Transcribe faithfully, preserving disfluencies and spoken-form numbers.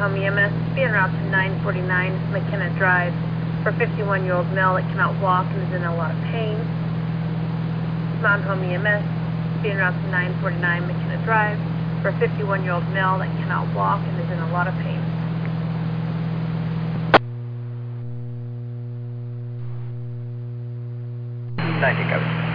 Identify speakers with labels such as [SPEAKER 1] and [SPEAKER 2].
[SPEAKER 1] Home E M S, be en route to nine forty-nine McKenna Drive for a fifty-one-year-old male that cannot walk and is in a lot of pain. Mountain Home E M S, be en route to nine forty-nine McKenna Drive for a fifty-one-year-old male that cannot walk and is in a lot of pain.
[SPEAKER 2] ninety, copy.